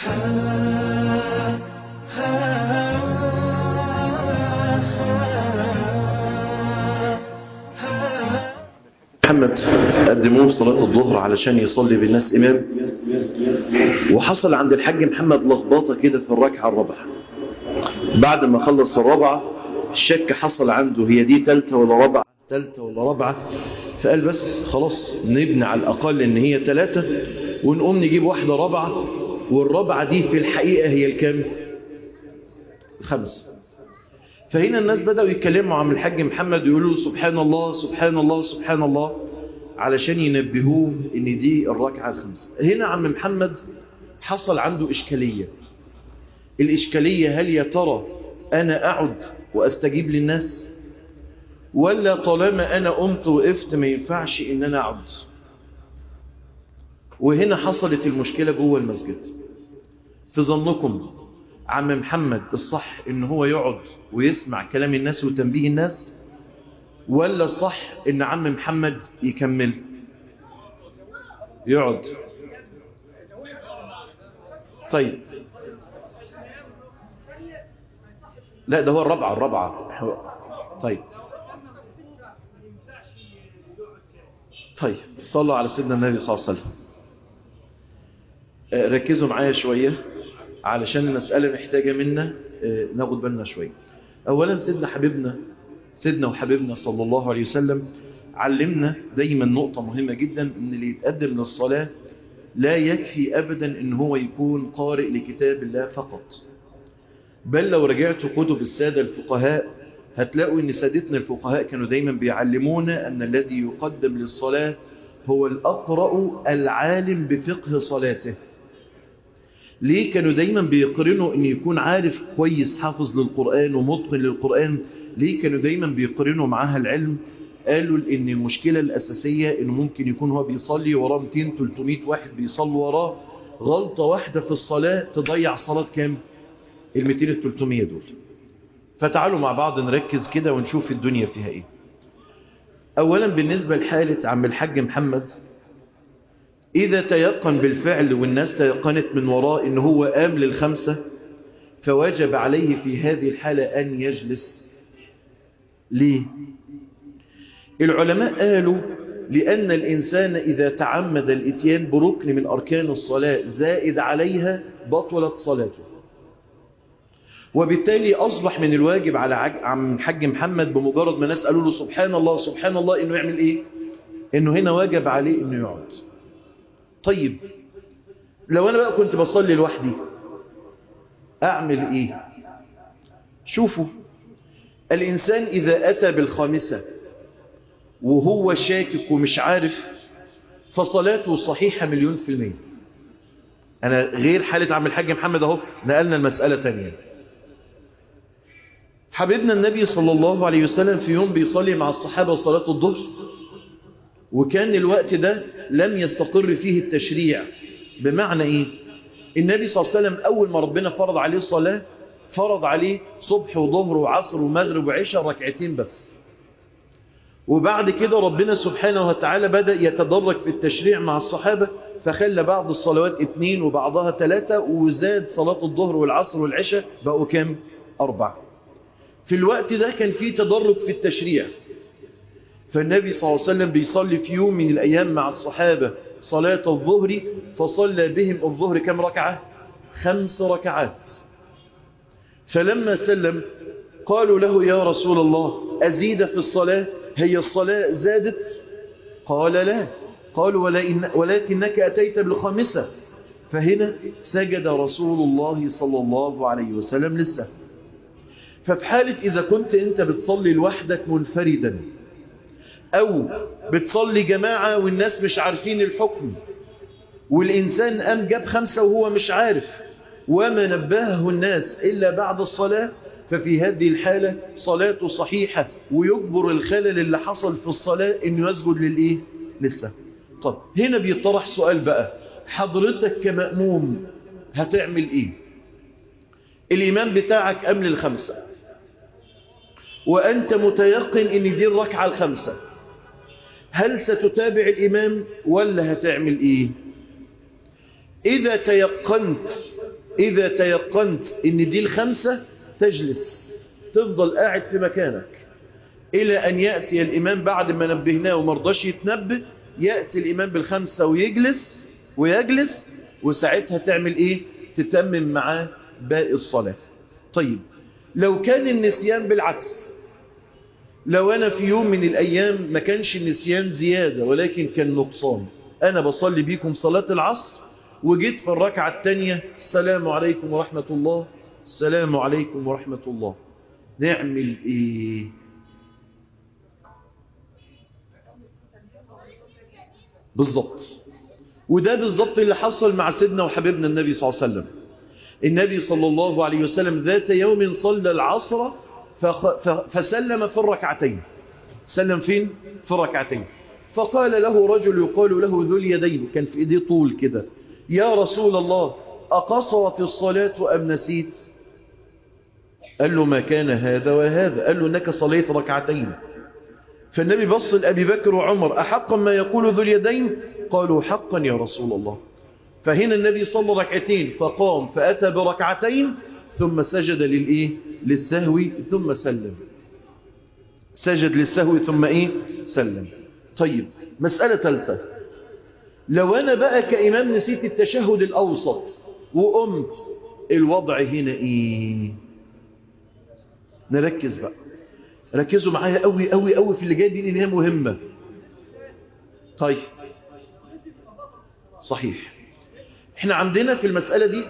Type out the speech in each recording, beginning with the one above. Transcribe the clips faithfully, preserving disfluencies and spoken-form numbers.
محمد قدموه في صلاة الظهر علشان يصلي بالناس إمام، وحصل عند الحاج محمد لخبطة كده في الركعة الرابعة. بعد ما خلص الرابعة الشك حصل عنده، هي دي تالتة ولا رابعة، تالتة ولا رابعة، فقال بس خلاص نبني على الأقل إن هي تلاتة ونقوم نجيب واحدة رابعة، والرابعة دي في الحقيقة هي الكام؟ خمسة. فهنا الناس بدأوا يتكلموا عن الحاج محمد ويقولوا سبحان الله سبحان الله سبحان الله علشان ينبهوه ان دي الركعة الخمسة. هنا عم محمد حصل عنده إشكالية. الإشكالية هل يا ترى أنا أعد وأستجيب للناس، ولا طالما أنا قمت وقفت ما ينفعش إن أنا أعد؟ وهنا حصلت المشكلة جوه المسجد. في ظنكم عم محمد الصح إن هو يقعد ويسمع كلام الناس وتنبيه الناس، ولا الصح إن عم محمد يكمل يقعد؟ طيب لا ده هو الرابعة الرابعة طيب طيب صلوا على سيدنا النبي صلى الله عليه وسلم. ركزوا معايا شوية علشان المسألة محتاجة منا ناخد بالنا شوية. أولا سيدنا حبيبنا سيدنا وحبيبنا صلى الله عليه وسلم علمنا دايما نقطة مهمة جدا، ان اللي يتقدم للصلاة لا يكفي أبدا ان هو يكون قارئ لكتاب الله فقط، بل لو رجعتوا كتب السادة الفقهاء هتلاقوا ان سادتنا الفقهاء كانوا دايما بيعلمونا ان الذي يقدم للصلاة هو الأقرأ العالم بفقه صلاته. ليه كانوا دايما بيقرنوا ان يكون عارف كويس حافظ للقرآن ومتقن للقرآن؟ ليه كانوا دايما بيقرنوا معاها العلم؟ قالوا ان المشكلة الأساسية انه ممكن يكون هو بيصلي وراه مئتين ثلاثمئة واحد بيصلوا وراه، غلطة واحدة في الصلاة تضيع صلاة كام؟ ال مئتين ثلاثمئة دول. فتعالوا مع بعض نركز كده ونشوف الدنيا فيها ايه. اولا بالنسبة لحالة عم الحاج محمد، إذا تيقن بالفعل والناس تيقنت من وراء إن هو قام للخمسة، فواجب عليه في هذه الحالة أن يجلس. ليه؟ العلماء قالوا لأن الإنسان إذا تعمد الإتيان بركن من أركان الصلاة زائد عليها بطلت صلاته، وبالتالي أصبح من الواجب على عم الحاج محمد بمجرد ما ناس قالوا له سبحان الله سبحان الله إنه يعمل إيه؟ إنه هنا واجب عليه إنه يقعد. طيب لو أنا بقى كنت بصلي لوحدي أعمل إيه؟ شوفوا، الإنسان إذا أتى بالخامسة وهو شاكك ومش عارف فصلاته صحيحة مليون في المية. أنا غير حالة عم الحاج محمد أهو نقلنا المسألة تانية. حبيبنا النبي صلى الله عليه وسلم في يوم بيصلي مع الصحابة صلاة الظهر، وكان الوقت ده لم يستقر فيه التشريع. بمعنى إيه؟ النبي صلى الله عليه وسلم أول ما ربنا فرض عليه الصلاة فرض عليه صبح وظهر وعصر ومغرب وعشاء ركعتين بس، وبعد كده ربنا سبحانه وتعالى بدأ يتدرج في التشريع مع الصحابة، فخلى بعض الصلوات اتنين وبعضها ثلاثة، وزاد صلاة الظهر والعصر والعشاء بقوا كام؟ أربعة. في الوقت ده كان فيه تدرج في التشريع، فالنبي صلى الله عليه وسلم بيصلي في يوم من الأيام مع الصحابة صلاة الظهر، فصلى بهم الظهر كم ركعة؟ خمس ركعات. فلما سلم قالوا له يا رسول الله أزيد في الصلاة؟ هي الصلاة زادت؟ قال لا. قالوا ولكنك أتيت بالخامسة. فهنا سجد رسول الله صلى الله عليه وسلم للسهو. ففي حالة إذا كنت أنت بتصلي لوحدك منفردا، أو بتصلي جماعة والناس مش عارفين الحكم، والإنسان قام جاب خمسة وهو مش عارف وما نبهه الناس إلا بعد الصلاة، ففي هذه الحالة صلاته صحيحة، ويجبر الخلل اللي حصل في الصلاة إنه يسجد للإيه؟ للسهو. طب هنا بيطرح سؤال بقى، حضرتك كمأموم هتعمل إيه؟ الإمام بتاعك قام للخمسة وأنت متيقن إن دي الركعة الخمسة، هل ستتابع الإمام ولا هتعمل إيه؟ إذا تيقنت إذا تيقنت إن دي الخمسة تجلس، تفضل قاعد في مكانك إلى أن يأتي الإمام بعد ما نبهناه ومرضاش يتنبه، يأتي الإمام بالخمسة ويجلس ويجلس وساعتها تعمل إيه؟ تتمم معاه باقي الصلاة. طيب لو كان النسيان بالعكس، لو أنا في يوم من الأيام ما كانش النسيان زيادة ولكن كان نقصان، أنا بصلي بيكم صلاة العصر وجيت في الركعة الثانية السلام عليكم ورحمة الله السلام عليكم ورحمة الله، نعمل إيه؟ بالضبط. وده بالضبط اللي حصل مع سيدنا وحبيبنا النبي صلى الله عليه وسلم. النبي صلى الله عليه وسلم ذات يوم صلى العصر فسلم في الركعتين. سلم فين؟ في الركعتين. فقال له رجل يقال له ذو اليدين، كان في ايديه طول كده، يا رسول الله أقصرت الصلاة أم نسيت؟ قال له ما كان هذا وهذا، قال له إنك صليت ركعتين. فالنبي بص لأبي بكر وعمر، أحقا ما يقول ذو اليدين؟ قالوا حقا يا رسول الله. فهنا النبي صلى ركعتين فقام فأتى بركعتين ثم سجد للإيه؟ للسهو ثم سلم. سجد للسهو ثم إيه؟ سلم. طيب مسألة ثالثة، لو أنا بقى كإمام نسيت التشهد الأوسط وقمت، الوضع هنا إيه؟ نركز بقى، ركزوا معايا قوي قوي قوي في اللي جاي دي لأنها مهمة. طيب صحيح، احنا عندنا في المسألة دي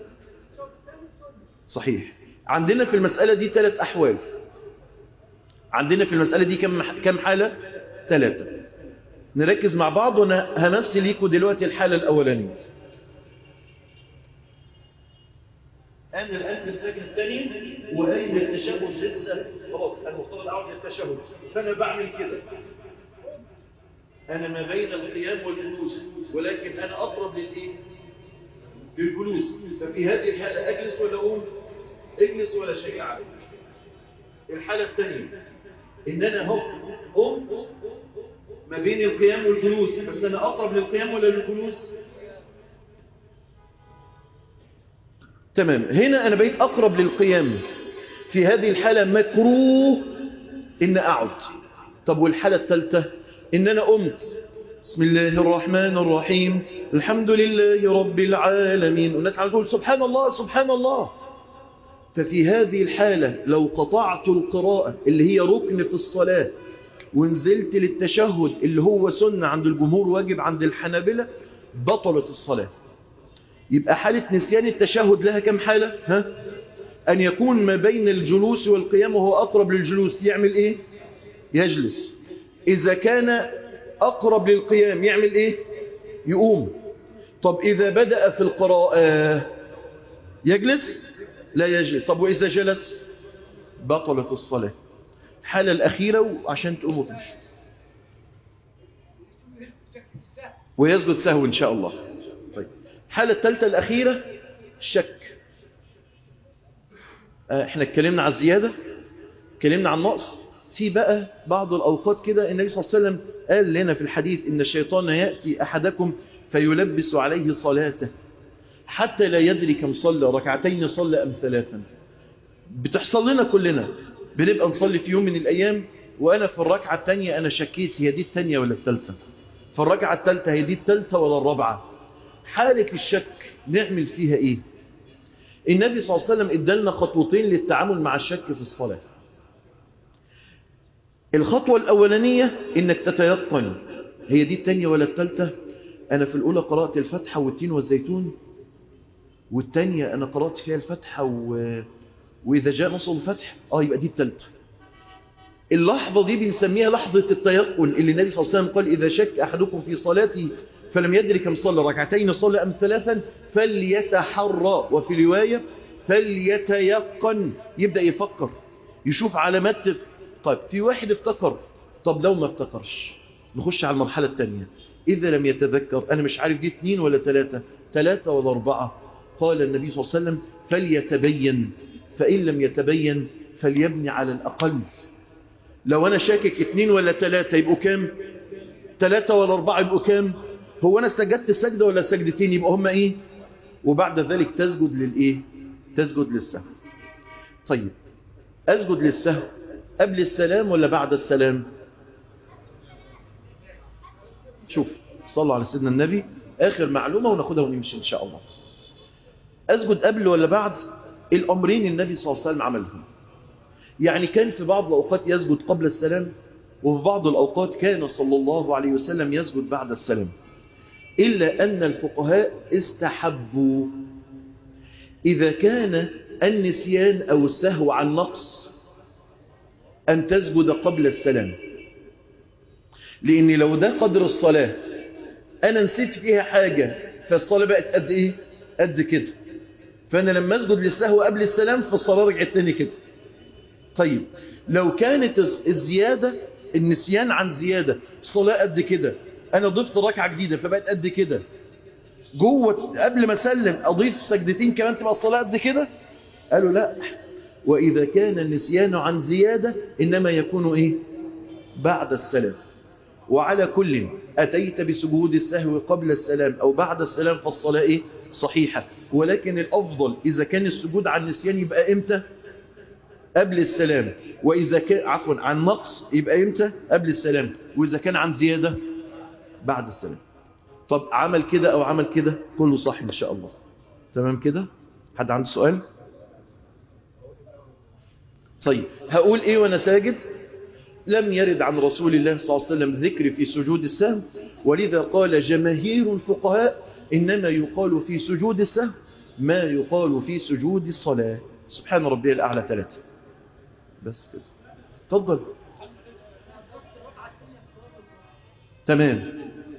صحيح عندنا في المسألة دي ثلاث أحوال. عندنا في المسألة دي كم كم حالة؟ ثلاثة. نركز مع بعض وانا همثل ليكم دلوقتي الحالة الأولانية. أنا الآن في الساكن الثاني وقايم التشهد لسه خلاص المفترض أعود للتشهد، فأنا بعمل كده، أنا ما بين القيام والجلوس ولكن أنا أقرب للإيه؟ للجلوس. ففي هذه الحالة أجلس ولا أقوم؟ اجلس ولا شيء عليك. الحالة الثانية إن أنا هو قمت ما بين القيام والجلوس، بس أنا أقرب للقيام ولا للجلوس؟ تمام، هنا أنا بقيت أقرب للقيام. في هذه الحالة مكروه إن أعد. طب والحالة الثالثة إن أنا قمت بسم الله الرحمن الرحيم الحمد لله رب العالمين والناس عم تقول سبحان الله سبحان الله. ففي هذه الحالة لو قطعت القراءة اللي هي ركن في الصلاة ونزلت للتشهد اللي هو سنة عند الجمهور واجب عند الحنابلة، بطلت الصلاة. يبقى حالة نسيان التشهد لها كم حالة؟ ها؟ أن يكون ما بين الجلوس والقيام وهو أقرب للجلوس يعمل إيه؟ يجلس. إذا كان أقرب للقيام يعمل إيه؟ يقوم. طب إذا بدأ في القراءة يجلس؟ لا يجلس. طب وإذا جلس؟ بطلت الصلاة. الحالة الأخيرة وعشان تقوموا تمشوا ويسجد سهو إن شاء الله. طيب الحالة الثالثة الأخيرة الشك. احنا اتكلمنا عن الزيادة، اتكلمنا عن النقص. في بقى بعض الأوقات كده النبي صلى الله عليه وسلم قال لنا في الحديث إن الشيطان يأتي أحدكم فيلبس عليه صلاته حتى لا يدري كم صلى، ركعتين صلى أم ثلاثا. بتحصل لنا كلنا، بنبقى نصلي في يوم من الأيام وأنا في الركعة الثانية أنا شكيت هي دي الثانية ولا الثالثة، في الركعة الثالثة هي دي الثالثة ولا الرابعة. حالة الشك نعمل فيها إيه؟ النبي صلى الله عليه وسلم ادالنا خطوتين للتعامل مع الشك في الصلاة. الخطوة الأولانية إنك تتيقن هي دي الثانية ولا الثالثة. أنا في الأولى قرأت الفتحة والتين والزيتون، والثانية أنا قرأت فيها الفتحة و... وإذا جاء نصر الفتح آه يبقى دي الثالثة. اللحظة دي بنسميها لحظة التيقن اللي النبي صلى الله عليه وسلم قال إذا شك أحدكم في صلاته فلم يدري كم صلى، ركعتين صلى أم ثلاثا، فليتحرى، وفي رواية فليتيقن، يبدأ يفكر يشوف علامات. طيب في واحد افتكر، طب لو ما افتكرش نخش على المرحلة الثانية. إذا لم يتذكر أنا مش عارف دي اثنين ولا ثلاثة، ثلاثة ولا أربعة، قال النبي صلى الله عليه وسلم فليتبين، فإن لم يتبين فليبني على الأقل. لو أنا شاكك اثنين ولا ثلاثة يبقوا كام؟ ثلاثة ولا أربعة يبقوا كام؟ هو أنا سجدت سجدة ولا سجدتين يبقوا هم إيه؟ وبعد ذلك تسجد للإيه؟ تسجد للسهو. طيب أسجد للسهو قبل السلام ولا بعد السلام؟ شوف صلوا على سيدنا النبي، آخر معلومة وناخدها ونمشي إن شاء الله. أسجد قبل ولا بعد؟ الأمرين النبي صلى الله عليه وسلم عملهم. يعني كان في بعض الأوقات يسجد قبل السلام، وفي بعض الأوقات كان صلى الله عليه وسلم يسجد بعد السلام، إلا أن الفقهاء استحبوا إذا كان النسيان أو السهو عن نقص أن تسجد قبل السلام، لأن لو ده قدر الصلاة أنا نسيت فيها حاجة فالصلاة بقت قد إيه؟ قد كده، فأنا لما أسجد للسهو قبل السلام فالصلاة رجعت تاني كده. طيب لو كانت الزيادة النسيان عن زيادة الصلاة قد كده، أنا ضفت ركعة جديدة فبقت قد كده، جوه قبل ما أسلم أضيف سجدتين كمان تبقى الصلاة قد كده، قالوا لا، وإذا كان النسيان عن زيادة إنما يكون إيه؟ بعد السلام. وعلى كل أتيت بسجود السهو قبل السلام أو بعد السلام فالصلاة إيه؟ صحيحة، ولكن الأفضل إذا كان السجود عن النسيان يبقى إمتى؟ قبل السلام، وإذا كان عفوا عن نقص يبقى إمتى؟ قبل السلام، وإذا كان عن زيادة بعد السلام. طب عمل كده أو عمل كده كله صح إن شاء الله. تمام كده؟ حد عنده سؤال؟ طيب هقول إيه وأنا ساجد؟ لم يرد عن رسول الله صلى الله عليه وسلم ذكر في سجود السهو، ولذا قال جماهير الفقهاء إنما يقال في سجود السهو ما يقال في سجود الصلاة. سبحان ربي الأعلى ثلاثة. بس كده. تفضل. تمام.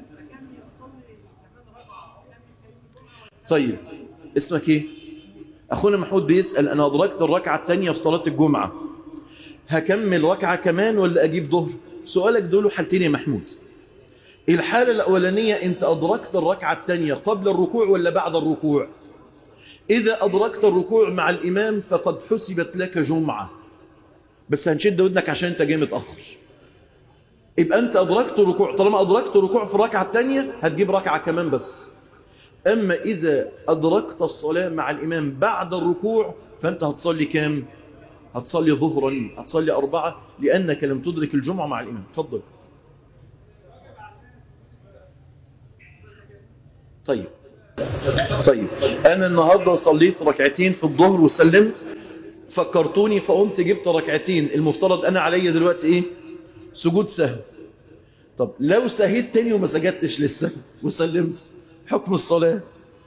طيب اسمك ايه؟ اخونا محمود بيسأل انا ادركت الركعة الثانية في صلاة الجمعة، هكمل ركعة كمان ولا اجيب ظهر؟ سؤالك دول حالتين يا محمود. الحالة الاولانية انت ادركت الركعة الثانية قبل الركوع ولا بعد الركوع؟ اذا ادركت الركوع مع الامام فقد حسبت لك جمعة، بس هنشد ودنك عشان انت جاي متأخر. يبقى انت ادركت ركوع، طالما ادركت ركوع في الركعة الثانية هتجيب ركعة كمان بس. اما اذا ادركت الصلاة مع الامام بعد الركوع فانت هتصلي كام؟ هتصلي ظهرا، هتصلي اربعة، لانك لم تدرك الجمعة مع الامام. تفضل. طيب طيب انا النهاردة صليت ركعتين في الظهر وسلمت، فكرتوني فقمت جبت ركعتين، المفترض انا علي دلوقتي ايه؟ سجود سهو. طب لو سهيت تاني وما سجدتش لسه وسلمت، حكم الصلاة؟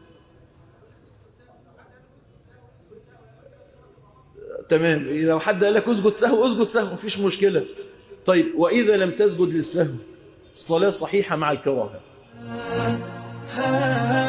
تمام. لو حد قال لك اسجد سهو اسجد سهو مفيش مشكلة. طيب وإذا لم تسجد للسهو الصلاة صحيحة مع الكراهة.